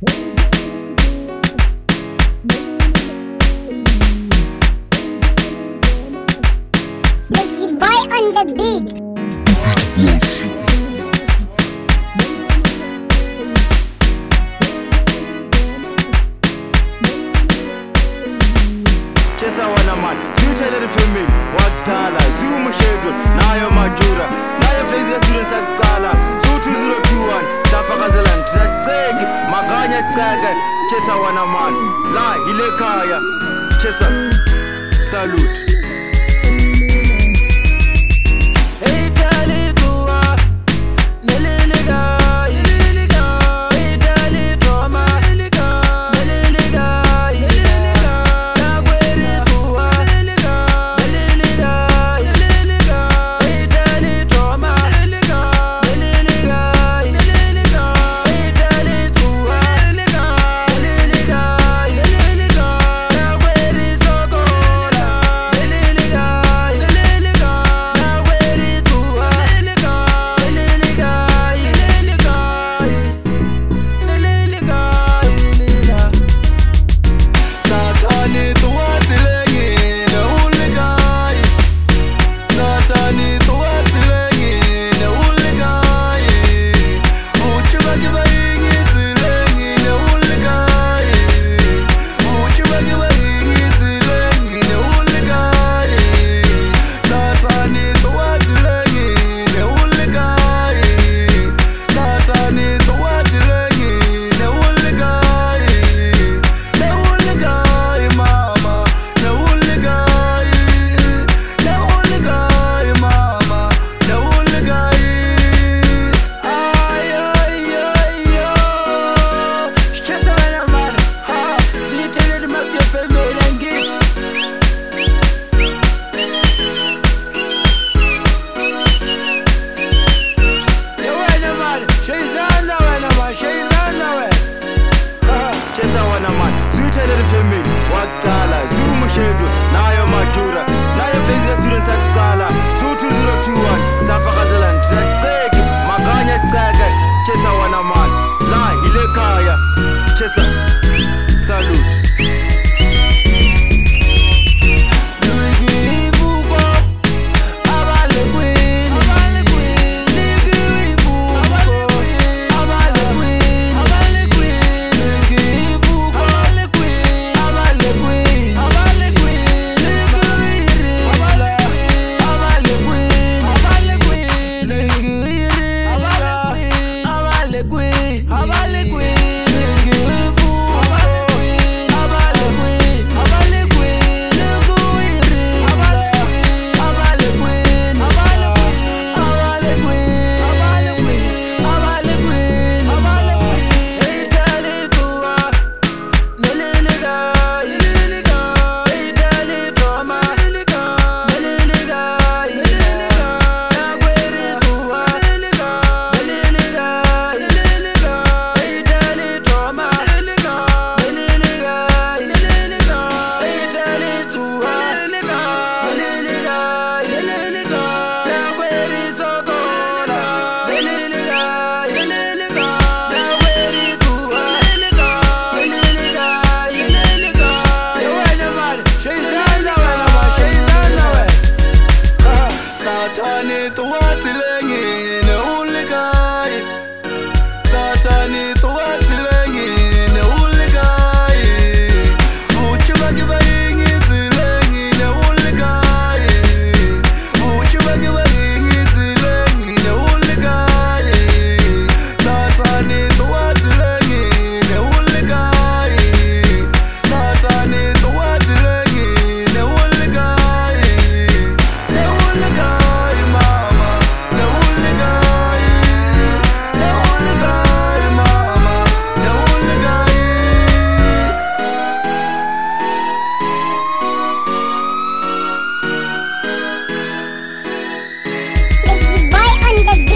Lucky boy on the beat. Yes. Chesa wana man, zithelele filmini wakudala ziwumshedwe nayo majura nayo phase ya students akuqala su2021 safakazela ntrasteki maganya siceke chesa wana man la ile khaya chesa salute. Chesa wana man, zithelele filmini wakudala ziwumshedwe nayo majura nayo phase ya students akuqala su2021 safakazela ntrasteki maganya siceke chesa wana man la ile khaya chesa salute.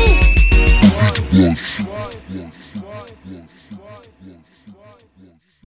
Yes.